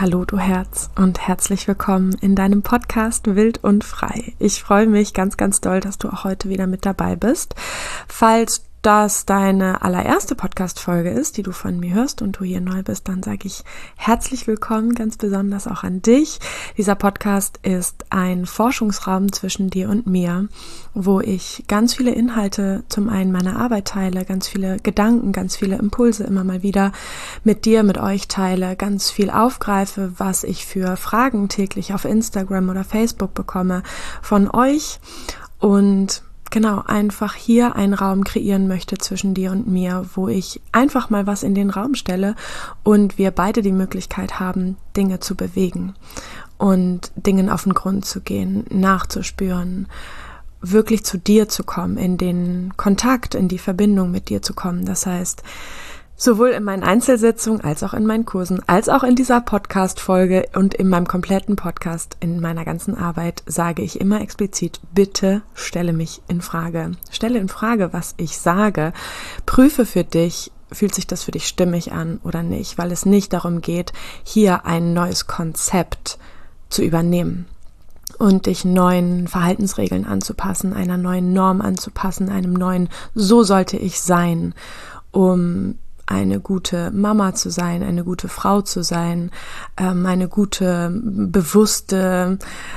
Hallo du Herz und herzlich willkommen in deinem Podcast Wild und Frei. Ich freue mich ganz, ganz doll, dass du auch heute wieder mit dabei bist. Falls das deine allererste Podcast-Folge ist, die du von mir hörst und du hier neu bist, dann sage ich herzlich willkommen, ganz besonders auch an dich. Dieser Podcast ist ein Forschungsraum zwischen dir und mir, wo ich ganz viele Inhalte zum einen meiner Arbeit teile, ganz viele Gedanken, ganz viele Impulse immer mal wieder mit dir, mit euch teile, ganz viel aufgreife, was ich für Fragen täglich auf Instagram oder Facebook bekomme von euch und genau, einfach hier einen Raum kreieren möchte zwischen dir und mir, wo ich einfach mal was in den Raum stelle und wir beide die Möglichkeit haben, Dinge zu bewegen und Dingen auf den Grund zu gehen, nachzuspüren, wirklich zu dir zu kommen, in den Kontakt, in die Verbindung mit dir zu kommen. Das heißt, sowohl in meinen Einzelsitzungen als auch in meinen Kursen, als auch in dieser Podcast-Folge und in meinem kompletten Podcast, in meiner ganzen Arbeit, sage ich immer explizit, bitte stelle mich in Frage. Stelle in Frage, was ich sage. Prüfe für dich, fühlt sich das für dich stimmig an oder nicht, weil es nicht darum geht, hier ein neues Konzept zu übernehmen und dich neuen Verhaltensregeln anzupassen, einer neuen Norm anzupassen, einem neuen so sollte ich sein, um eine gute Mama zu sein, eine gute Frau zu sein, eine gute, bewusste,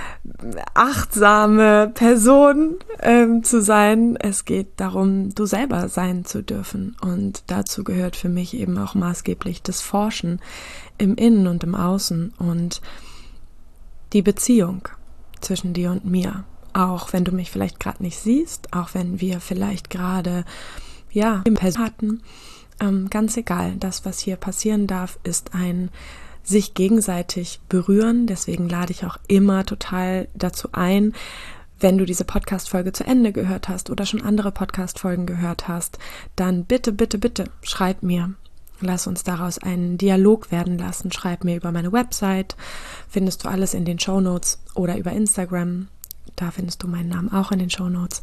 achtsame Person zu sein. Es geht darum, du selber sein zu dürfen. Und dazu gehört für mich eben auch maßgeblich das Forschen im Innen und im Außen und die Beziehung zwischen dir und mir. Auch wenn du mich vielleicht gerade nicht siehst, auch wenn wir vielleicht gerade im Person hatten, ganz egal, das, was hier passieren darf, ist ein sich gegenseitig berühren. Deswegen lade ich auch immer total dazu ein, wenn du diese Podcast-Folge zu Ende gehört hast oder schon andere Podcast-Folgen gehört hast, dann bitte, bitte, bitte schreib mir. Lass uns daraus einen Dialog werden lassen. Schreib mir über meine Website, findest du alles in den Shownotes oder über Instagram. Da findest du meinen Namen auch in den Shownotes.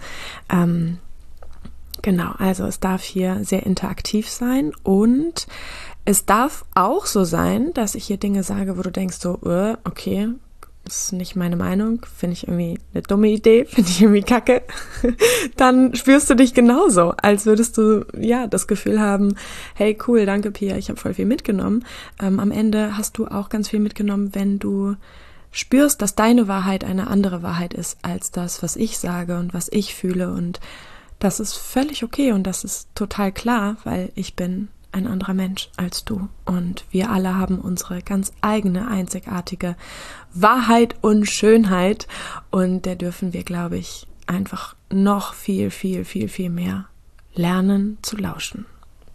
Genau, also es darf hier sehr interaktiv sein und es darf auch so sein, dass ich hier Dinge sage, wo du denkst so, okay, ist nicht meine Meinung, finde ich irgendwie eine dumme Idee, finde ich irgendwie kacke. Dann spürst du dich genauso, als würdest du das Gefühl haben, hey cool, danke Pia, ich habe voll viel mitgenommen. Am Ende hast du auch ganz viel mitgenommen, wenn du spürst, dass deine Wahrheit eine andere Wahrheit ist als das, was ich sage und was ich fühle, und das ist völlig okay und das ist total klar, weil ich bin ein anderer Mensch als du und wir alle haben unsere ganz eigene, einzigartige Wahrheit und Schönheit und der dürfen wir, glaube ich, einfach noch viel, viel, viel, viel mehr lernen zu lauschen.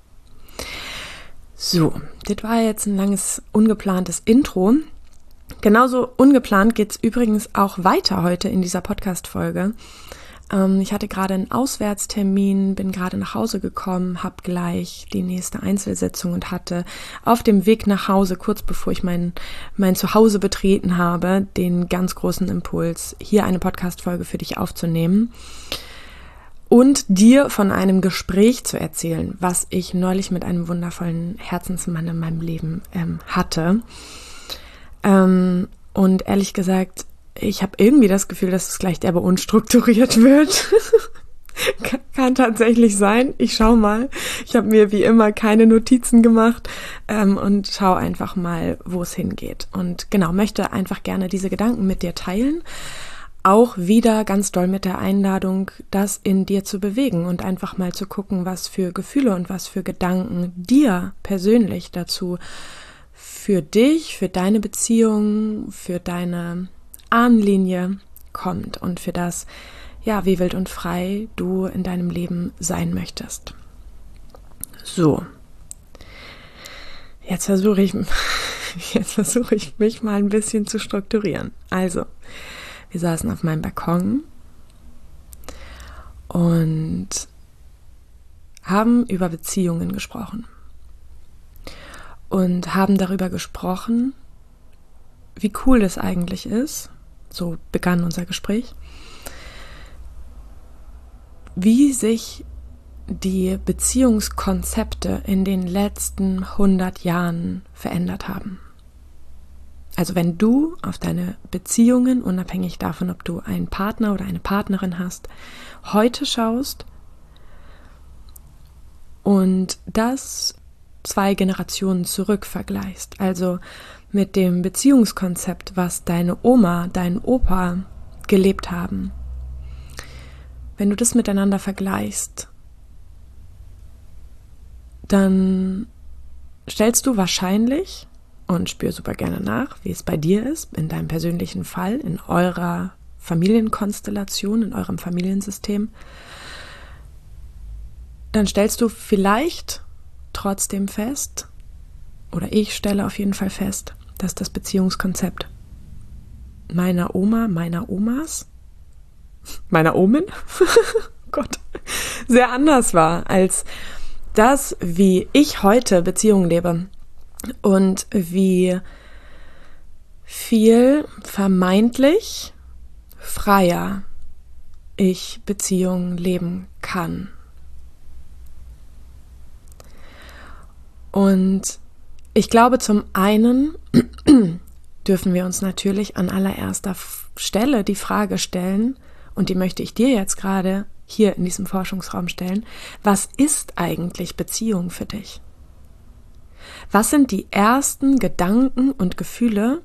So, das war jetzt ein langes, ungeplantes Intro. Genauso ungeplant geht's übrigens auch weiter heute in dieser Podcast-Folge. Ich hatte gerade einen Auswärtstermin, bin gerade nach Hause gekommen, habe gleich die nächste Einzelsitzung und hatte auf dem Weg nach Hause, kurz bevor ich mein Zuhause betreten habe, den ganz großen Impuls, hier eine Podcast-Folge für dich aufzunehmen und dir von einem Gespräch zu erzählen, was ich neulich mit einem wundervollen Herzensmann in meinem Leben hatte. Und ehrlich gesagt, ich habe irgendwie das Gefühl, dass es gleich derbe unstrukturiert wird. Kann tatsächlich sein. Ich schau mal. Ich habe mir wie immer keine Notizen gemacht und schau einfach mal, wo es hingeht. Und genau, möchte einfach gerne diese Gedanken mit dir teilen. Auch wieder ganz doll mit der Einladung, das in dir zu bewegen und einfach mal zu gucken, was für Gefühle und was für Gedanken dir persönlich dazu für dich, für deine Beziehung, für deine Ahnenlinie kommt und für das, wie wild und frei du in deinem Leben sein möchtest. So, jetzt versuche ich mich mal ein bisschen zu strukturieren. Also, wir saßen auf meinem Balkon und haben über Beziehungen gesprochen und haben darüber gesprochen, wie cool es eigentlich ist, so begann unser Gespräch, wie sich die Beziehungskonzepte in den letzten 100 Jahren verändert haben. Also wenn du auf deine Beziehungen, unabhängig davon, ob du einen Partner oder eine Partnerin hast, heute schaust und das 2 Generationen zurück vergleichst, also mit dem Beziehungskonzept, was deine Oma, dein Opa gelebt haben. Wenn du das miteinander vergleichst, dann stellst du wahrscheinlich, und spür super gerne nach, wie es bei dir ist, in deinem persönlichen Fall, in eurer Familienkonstellation, in eurem Familiensystem, dann stellst du vielleicht trotzdem fest, oder ich stelle auf jeden Fall fest, dass das Beziehungskonzept meiner Oma, meiner Omas, meiner Omen, Gott, sehr anders war als das, wie ich heute Beziehungen lebe und wie viel vermeintlich freier ich Beziehungen leben kann. Und ich glaube, zum einen dürfen wir uns natürlich an allererster Stelle die Frage stellen, und die möchte ich dir jetzt gerade hier in diesem Forschungsraum stellen: Was ist eigentlich Beziehung für dich? Was sind die ersten Gedanken und Gefühle,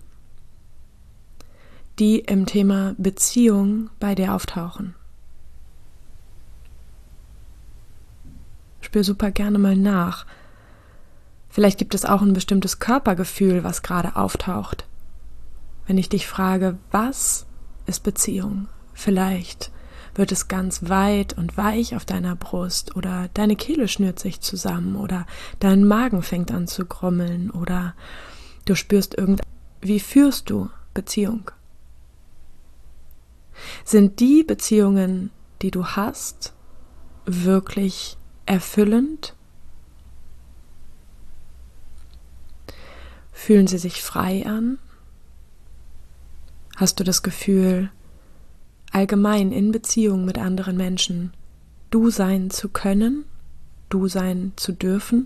die im Thema Beziehung bei dir auftauchen? Spür super gerne mal nach. Vielleicht gibt es auch ein bestimmtes Körpergefühl, was gerade auftaucht. Wenn ich dich frage, was ist Beziehung? Vielleicht wird es ganz weit und weich auf deiner Brust, oder deine Kehle schnürt sich zusammen, oder dein Magen fängt an zu grummeln, oder du spürst wie führst du Beziehung? Sind die Beziehungen, die du hast, wirklich erfüllend? Fühlen sie sich frei an? Hast du das Gefühl, allgemein in Beziehung mit anderen Menschen du sein zu können, du sein zu dürfen?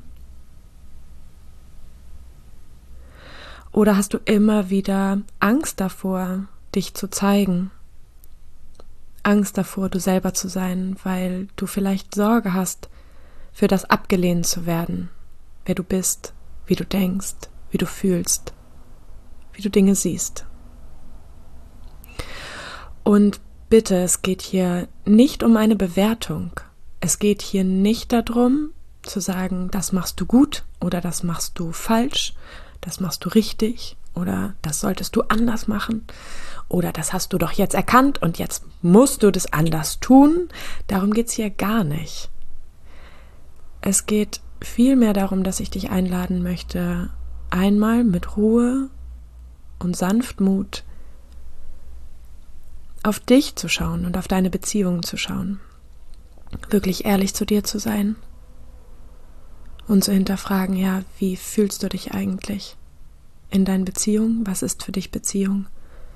Oder hast du immer wieder Angst davor, dich zu zeigen? Angst davor, du selber zu sein, weil du vielleicht Sorge hast, für das abgelehnt zu werden, wer du bist, wie du denkst, wie du fühlst, wie du Dinge siehst. Und bitte, es geht hier nicht um eine Bewertung. Es geht hier nicht darum, zu sagen, das machst du gut oder das machst du falsch, das machst du richtig oder das solltest du anders machen oder das hast du doch jetzt erkannt und jetzt musst du das anders tun. Darum geht es hier gar nicht. Es geht vielmehr darum, dass ich dich einladen möchte, einmal mit Ruhe und Sanftmut auf dich zu schauen und auf deine Beziehungen zu schauen. Wirklich ehrlich zu dir zu sein und zu hinterfragen, ja, wie fühlst du dich eigentlich in deinen Beziehungen? Was ist für dich Beziehung?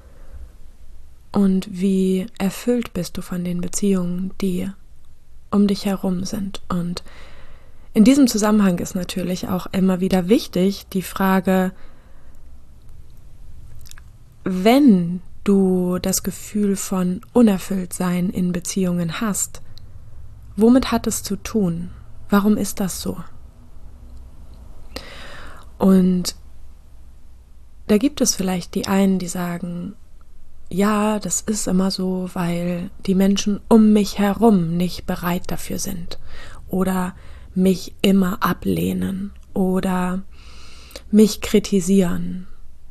Und wie erfüllt bist du von den Beziehungen, die um dich herum sind? Und in diesem Zusammenhang ist natürlich auch immer wieder wichtig die Frage, wenn du das Gefühl von Unerfülltsein in Beziehungen hast, womit hat es zu tun? Warum ist das so? Und da gibt es vielleicht die einen, die sagen, ja, das ist immer so, weil die Menschen um mich herum nicht bereit dafür sind oder mich immer ablehnen oder mich kritisieren.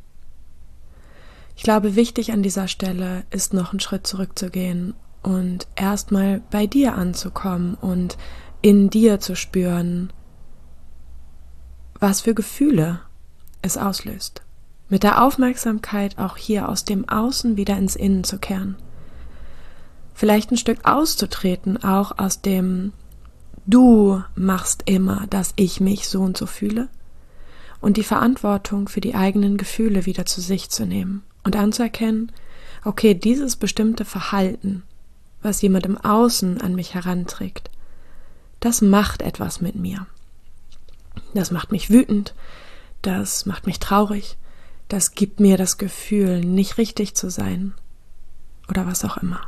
Ich glaube, wichtig an dieser Stelle ist, noch einen Schritt zurückzugehen und erstmal bei dir anzukommen und in dir zu spüren, was für Gefühle es auslöst. Mit der Aufmerksamkeit auch hier aus dem Außen wieder ins Innen zu kehren. Vielleicht ein Stück auszutreten, auch aus dem Du machst immer, dass ich mich so und so fühle, und die Verantwortung für die eigenen Gefühle wieder zu sich zu nehmen und anzuerkennen, okay, dieses bestimmte Verhalten, was jemand im Außen an mich heranträgt, das macht etwas mit mir. Das macht mich wütend, das macht mich traurig, das gibt mir das Gefühl, nicht richtig zu sein oder was auch immer.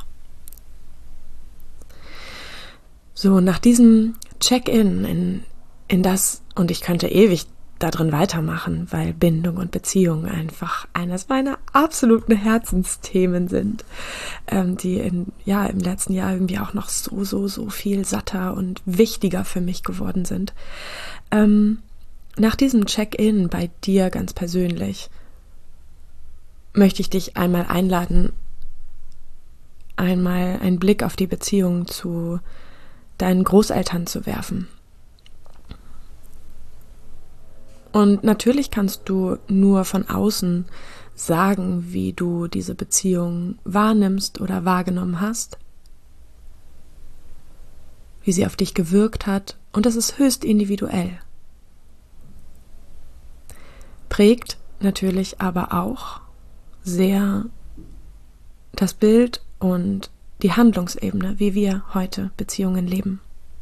So, nach diesem Check-in in das, und ich könnte ewig da drin weitermachen, weil Bindung und Beziehung einfach eines meiner absoluten Herzensthemen sind, die im letzten Jahr irgendwie auch noch so viel satter und wichtiger für mich geworden sind. Nach diesem Check-in bei dir ganz persönlich möchte ich dich einmal einladen, einmal einen Blick auf die Beziehung zu deinen Großeltern zu werfen. Und natürlich kannst du nur von außen sagen, wie du diese Beziehung wahrnimmst oder wahrgenommen hast, wie sie auf dich gewirkt hat, und das ist höchst individuell. Prägt natürlich aber auch sehr das Bild und die Handlungsebene, wie wir heute Beziehungen leben.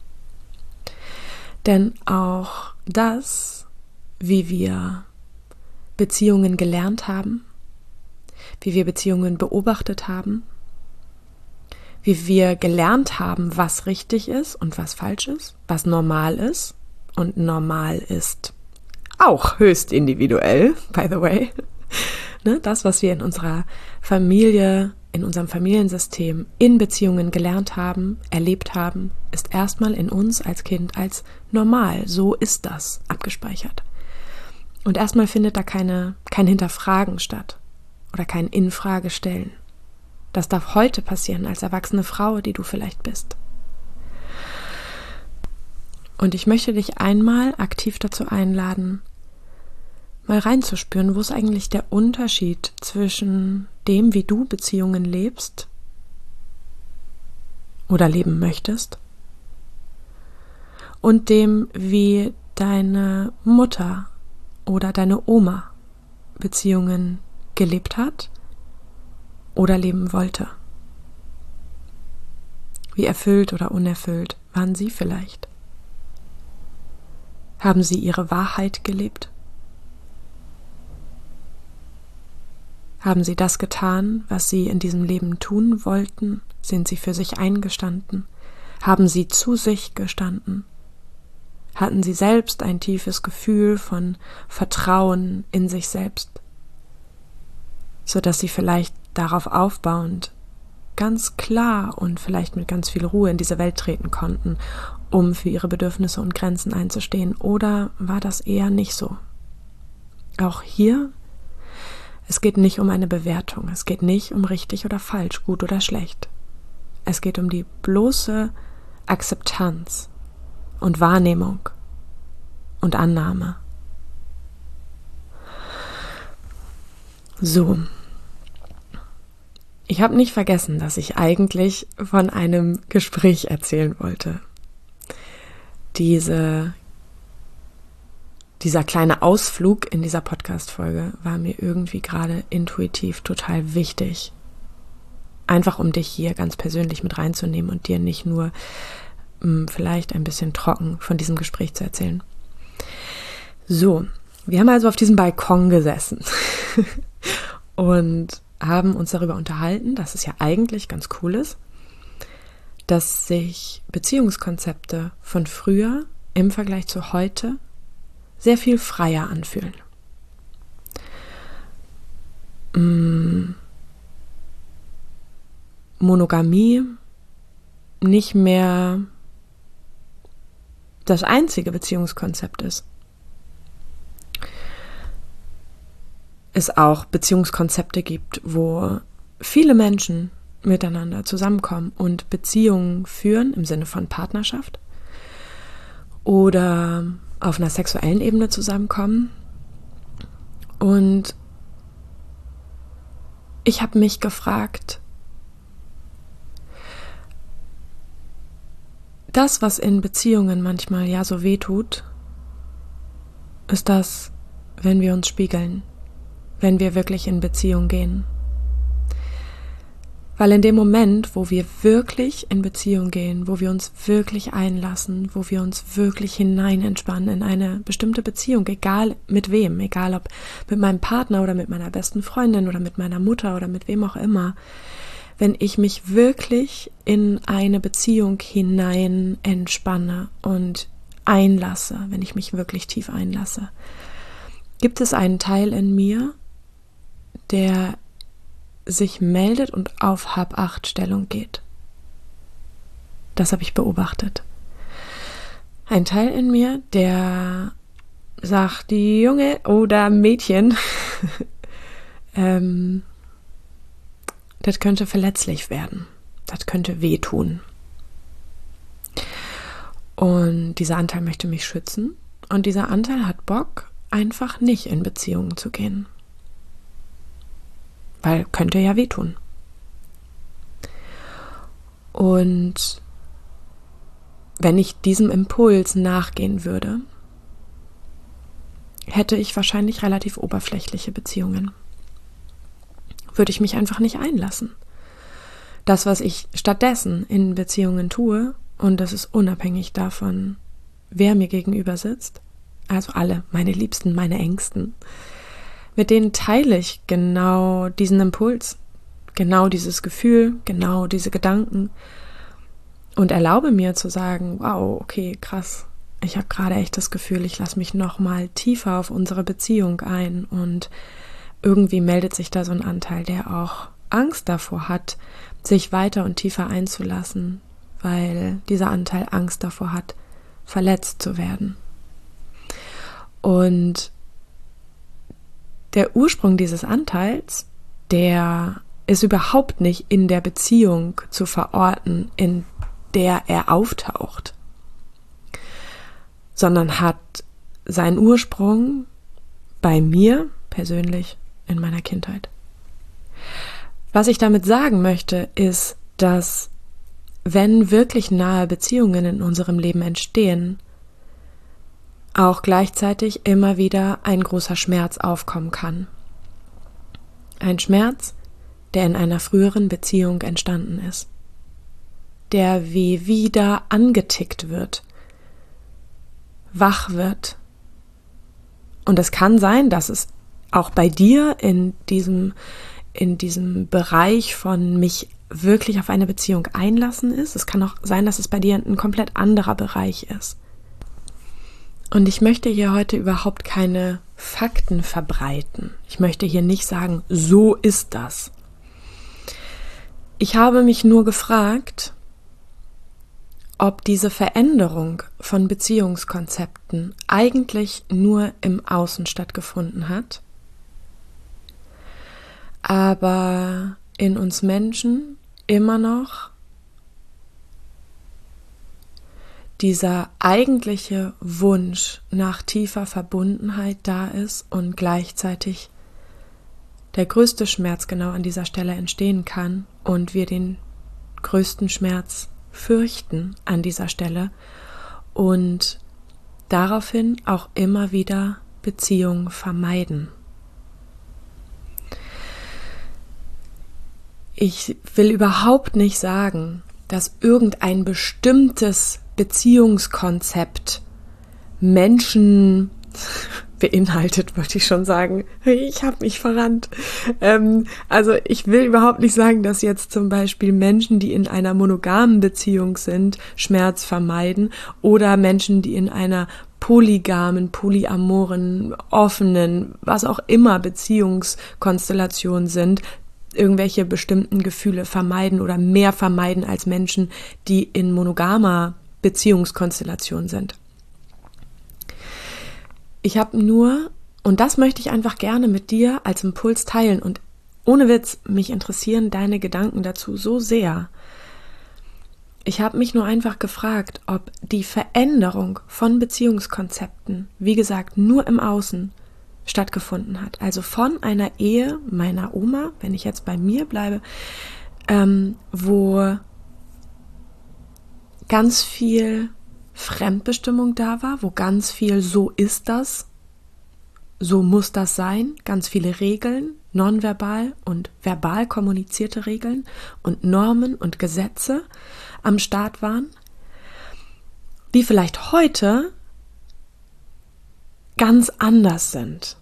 Denn auch das, wie wir Beziehungen gelernt haben, wie wir Beziehungen beobachtet haben, wie wir gelernt haben, was richtig ist und was falsch ist, was normal ist, und normal ist auch höchst individuell, by the way. Das, was wir in unserer Familie, in unserem Familiensystem, in Beziehungen gelernt haben, erlebt haben, ist erstmal in uns als Kind als normal, so ist das, abgespeichert. Und erstmal findet da kein Hinterfragen statt oder kein Infragestellen. Das darf heute passieren als erwachsene Frau, die du vielleicht bist. Und ich möchte dich einmal aktiv dazu einladen, mal reinzuspüren, wo ist eigentlich der Unterschied zwischen dem, wie du Beziehungen lebst oder leben möchtest, und dem, wie deine Mutter oder deine Oma Beziehungen gelebt hat oder leben wollte. Wie erfüllt oder unerfüllt waren sie vielleicht? Haben sie ihre Wahrheit gelebt? Haben sie das getan, was sie in diesem Leben tun wollten? Sind sie für sich eingestanden? Haben sie zu sich gestanden? Hatten sie selbst ein tiefes Gefühl von Vertrauen in sich selbst, sodass sie vielleicht darauf aufbauend ganz klar und vielleicht mit ganz viel Ruhe in diese Welt treten konnten, um für ihre Bedürfnisse und Grenzen einzustehen? Oder war das eher nicht so? Auch hier, es geht nicht um eine Bewertung, es geht nicht um richtig oder falsch, gut oder schlecht. Es geht um die bloße Akzeptanz und Wahrnehmung und Annahme. So, ich habe nicht vergessen, dass ich eigentlich von einem Gespräch erzählen wollte. Dieser kleine Ausflug in dieser Podcast-Folge war mir irgendwie gerade intuitiv total wichtig. Einfach um dich hier ganz persönlich mit reinzunehmen und dir nicht nur vielleicht ein bisschen trocken von diesem Gespräch zu erzählen. So, wir haben also auf diesem Balkon gesessen und haben uns darüber unterhalten, dass es ja eigentlich ganz cool ist, dass sich Beziehungskonzepte von früher im Vergleich zu heute sehr viel freier anfühlen. Monogamie nicht mehr das einzige Beziehungskonzept ist. Es auch Beziehungskonzepte gibt, wo viele Menschen miteinander zusammenkommen und Beziehungen führen im Sinne von Partnerschaft oder auf einer sexuellen Ebene zusammenkommen. Und ich habe mich gefragt, das, was in Beziehungen manchmal ja so wehtut, ist das, wenn wir uns spiegeln, wenn wir wirklich in Beziehung gehen. Weil in dem Moment, wo wir wirklich in Beziehung gehen, wo wir uns wirklich einlassen, wo wir uns wirklich hinein entspannen in eine bestimmte Beziehung, egal mit wem, egal ob mit meinem Partner oder mit meiner besten Freundin oder mit meiner Mutter oder mit wem auch immer, wenn ich mich wirklich in eine Beziehung hinein entspanne und einlasse, wenn ich mich wirklich tief einlasse, gibt es einen Teil in mir, der sich meldet und auf Hab-Acht-Stellung geht. Das habe ich beobachtet. Ein Teil in mir, der sagt, die Junge oder Mädchen, das könnte verletzlich werden. Das könnte wehtun. Und dieser Anteil möchte mich schützen. Und dieser Anteil hat Bock, einfach nicht in Beziehungen zu gehen. Weil könnte ja wehtun. Und wenn ich diesem Impuls nachgehen würde, hätte ich wahrscheinlich relativ oberflächliche Beziehungen. Würde ich mich einfach nicht einlassen. Das, was ich stattdessen in Beziehungen tue, und das ist unabhängig davon, wer mir gegenüber sitzt, also alle, meine Liebsten, meine Ängsten, mit denen teile ich genau diesen Impuls, genau dieses Gefühl, genau diese Gedanken und erlaube mir zu sagen, wow, okay, krass, ich habe gerade echt das Gefühl, ich lasse mich noch mal tiefer auf unsere Beziehung ein und irgendwie meldet sich da so ein Anteil, der auch Angst davor hat, sich weiter und tiefer einzulassen, weil dieser Anteil Angst davor hat, verletzt zu werden. Und der Ursprung dieses Anteils, der ist überhaupt nicht in der Beziehung zu verorten, in der er auftaucht, sondern hat seinen Ursprung bei mir persönlich in meiner Kindheit. Was ich damit sagen möchte, ist, dass wenn wirklich nahe Beziehungen in unserem Leben entstehen, auch gleichzeitig immer wieder ein großer Schmerz aufkommen kann. Ein Schmerz, der in einer früheren Beziehung entstanden ist, der wie wieder angetickt wird, wach wird. Und es kann sein, dass es auch bei dir in diesem Bereich von mich wirklich auf eine Beziehung einlassen ist. Es kann auch sein, dass es bei dir ein komplett anderer Bereich ist. Und ich möchte hier heute überhaupt keine Fakten verbreiten. Ich möchte hier nicht sagen, so ist das. Ich habe mich nur gefragt, ob diese Veränderung von Beziehungskonzepten eigentlich nur im Außen stattgefunden hat, aber in uns Menschen immer noch dieser eigentliche Wunsch nach tiefer Verbundenheit da ist und gleichzeitig der größte Schmerz genau an dieser Stelle entstehen kann und wir den größten Schmerz fürchten an dieser Stelle und daraufhin auch immer wieder Beziehungen vermeiden. Ich will überhaupt nicht sagen, dass irgendein bestimmtes Beziehungskonzept Menschen beinhaltet, wollte ich schon sagen. Ich habe mich verrannt. Also ich will überhaupt nicht sagen, dass jetzt zum Beispiel Menschen, die in einer monogamen Beziehung sind, Schmerz vermeiden oder Menschen, die in einer polygamen, polyamoren, offenen, was auch immer Beziehungskonstellation sind, irgendwelche bestimmten Gefühle vermeiden oder mehr vermeiden als Menschen, die in monogamer Beziehungskonstellation sind. Ich habe nur, und das möchte ich einfach gerne mit dir als Impuls teilen und ohne Witz, mich interessieren deine Gedanken dazu so sehr. Ich habe mich nur einfach gefragt, ob die Veränderung von Beziehungskonzepten, wie gesagt, nur im Außen stattgefunden hat. Also von einer Ehe meiner Oma, wenn ich jetzt bei mir bleibe, wo ganz viel Fremdbestimmung da war, wo ganz viel so ist das, so muss das sein, ganz viele Regeln, nonverbal und verbal kommunizierte Regeln und Normen und Gesetze am Start waren, die vielleicht heute ganz anders sind.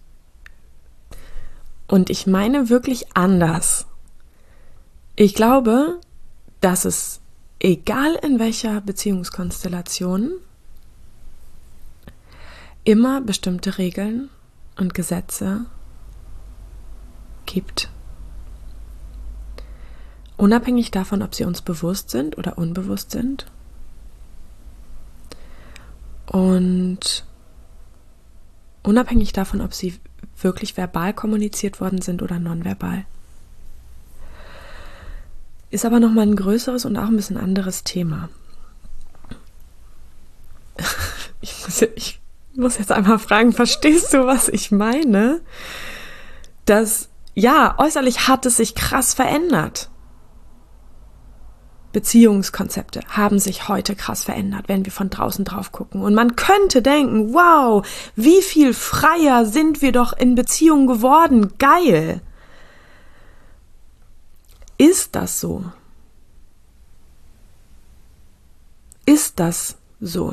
Und ich meine wirklich anders. Ich glaube, dass es, egal in welcher Beziehungskonstellation, immer bestimmte Regeln und Gesetze gibt. Unabhängig davon, ob sie uns bewusst sind oder unbewusst sind. Und unabhängig davon, ob sie wirklich verbal kommuniziert worden sind oder nonverbal. Ist aber nochmal ein größeres und auch ein bisschen anderes Thema. Ich muss jetzt einmal fragen, verstehst du, was ich meine? Dass, ja, äußerlich hat es sich krass verändert. Beziehungskonzepte haben sich heute krass verändert, wenn wir von draußen drauf gucken. Und man könnte denken, wow, wie viel freier sind wir doch in Beziehungen geworden. Geil. Ist das so? Ist das so?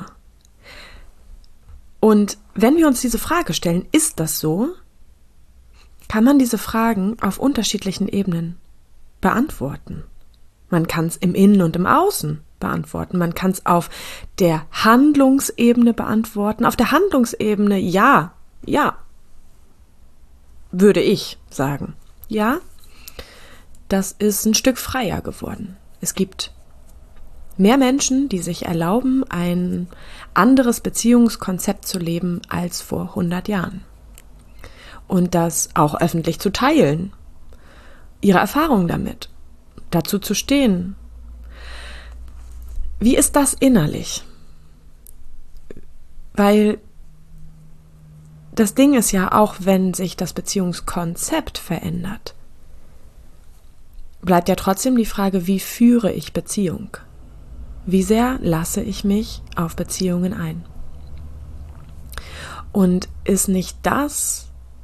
Und wenn wir uns diese Frage stellen, ist das so, kann man diese Fragen auf unterschiedlichen Ebenen beantworten. Man kann es im Innen und im Außen beantworten. Man kann es auf der Handlungsebene beantworten. Auf der Handlungsebene, ja, würde ich sagen. Ja, das ist ein Stück freier geworden. Es gibt mehr Menschen, die sich erlauben, ein anderes Beziehungskonzept zu leben als vor 100 Jahren. Und das auch öffentlich zu teilen. Ihre Erfahrungen damit. Dazu zu stehen. Wie ist das innerlich? Weil das Ding ist ja, auch wenn sich das Beziehungskonzept verändert, bleibt ja trotzdem die Frage, wie führe ich Beziehung? Wie sehr lasse ich mich auf Beziehungen ein? Und ist nicht das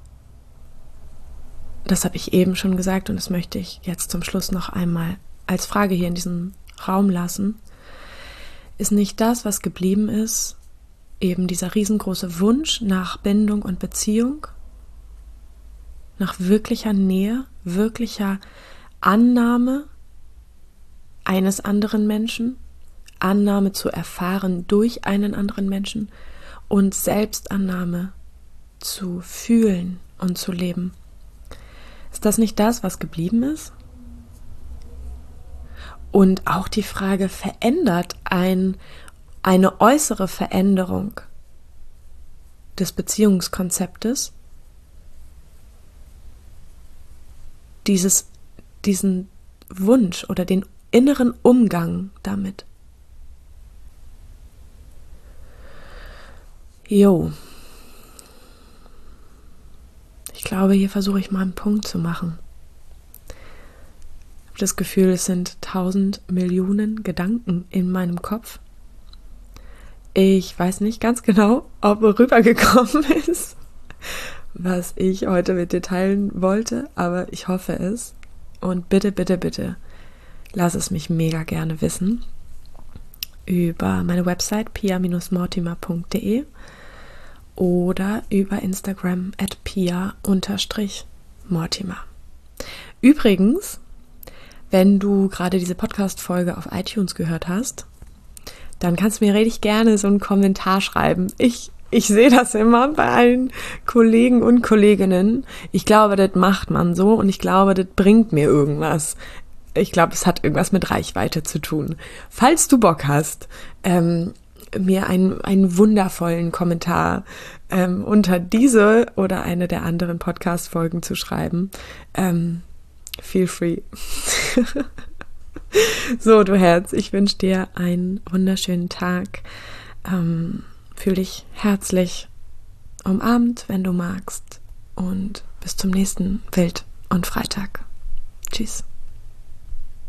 habe ich eben schon gesagt und das möchte ich jetzt zum Schluss noch einmal als Frage hier in diesem Raum lassen, ist nicht das, was geblieben ist, eben dieser riesengroße Wunsch nach Bindung und Beziehung, nach wirklicher Nähe, wirklicher Annahme eines anderen Menschen, Annahme zu erfahren durch einen anderen Menschen und Selbstannahme zu fühlen und zu leben. Ist das nicht das, was geblieben ist? Und auch die Frage, verändert eine äußere Veränderung des Beziehungskonzeptes diesen Wunsch oder den inneren Umgang damit? Ich glaube, hier versuche ich mal einen Punkt zu machen. Ich habe das Gefühl, es sind 1000 Millionen Gedanken in meinem Kopf. Ich weiß nicht ganz genau, ob rübergekommen ist, was ich heute mit dir teilen wollte, aber ich hoffe es. Und bitte, bitte, bitte, lass es mich mega gerne wissen über meine Website pia-mortimer.de oder über Instagram @pia_mortimer. Übrigens, wenn du gerade diese Podcast-Folge auf iTunes gehört hast, dann kannst du mir richtig gerne so einen Kommentar schreiben. Ich sehe das immer bei allen Kollegen und Kolleginnen. Ich glaube, das macht man so und ich glaube, das bringt mir irgendwas. Ich glaube, es hat irgendwas mit Reichweite zu tun. Falls du Bock hast, mir einen wundervollen Kommentar unter diese oder eine der anderen Podcast-Folgen zu schreiben, feel free. So, du Herz, ich wünsche dir einen wunderschönen Tag. Fühl dich herzlich umarmt, wenn du magst. Und bis zum nächsten Wild- und Freitag. Tschüss.